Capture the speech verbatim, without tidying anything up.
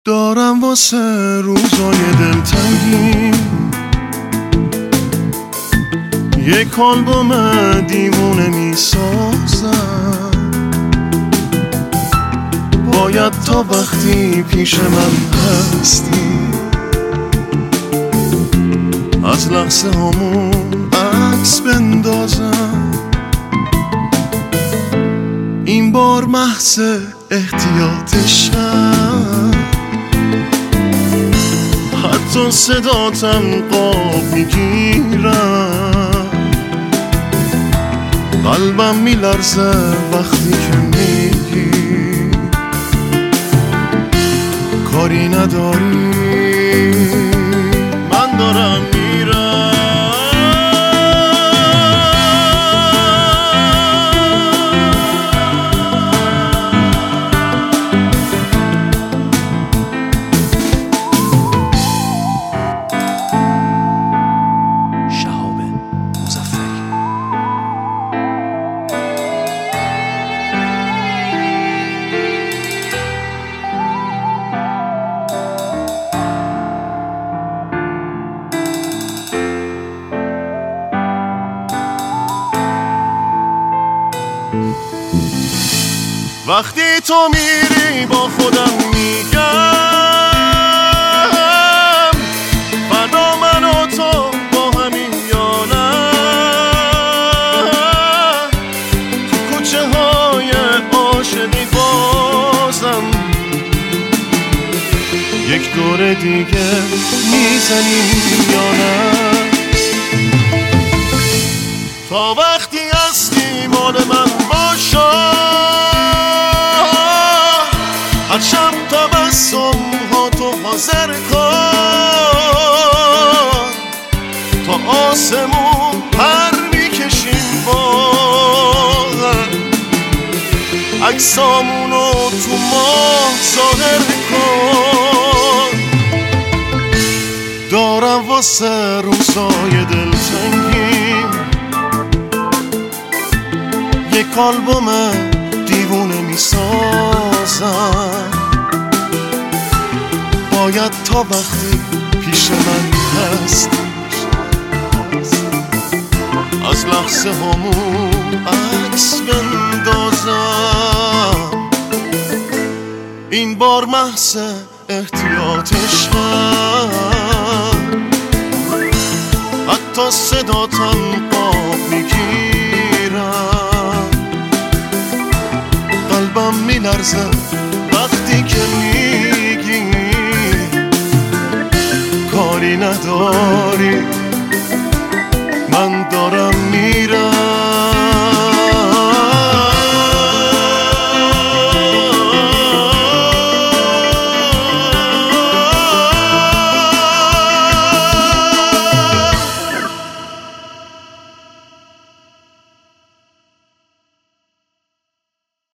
دارم واسه روزای دلتنگی یک آلبوم دیوونه میسازم. باید تا وقتی پیش من هستی از لحظه همون عکس بندازم. این بار محض احتیاطشم، حتی صداتم قاب میگیرم. قلبم میلرزه وقتی که میگی کاری نداری، من دارم میرم. وقتی تو میری با خودم میگم فردا من و تو با همین یا نه. تو کوچه های عاشقی بازم یک دور دیگه میزنیم یا نه. تا وقتی هستی مال من باشم، هر شب تبسم ها تو حاضر کن. تا آسمون پر میکشیم با هم، عکسامونو تو ماه ظاهر کن. دارم واسه روزای دلتنگی یک آلبوم دیوونه میسازم. باید تا وقتی پیش من هست از لحظه همون عکس بندازم. این بار محض احتیاطشم، حتی صداتم قاب میگیرم. قلبم میلرزه وقتی که میگی کاری نداری، من دارم میرم.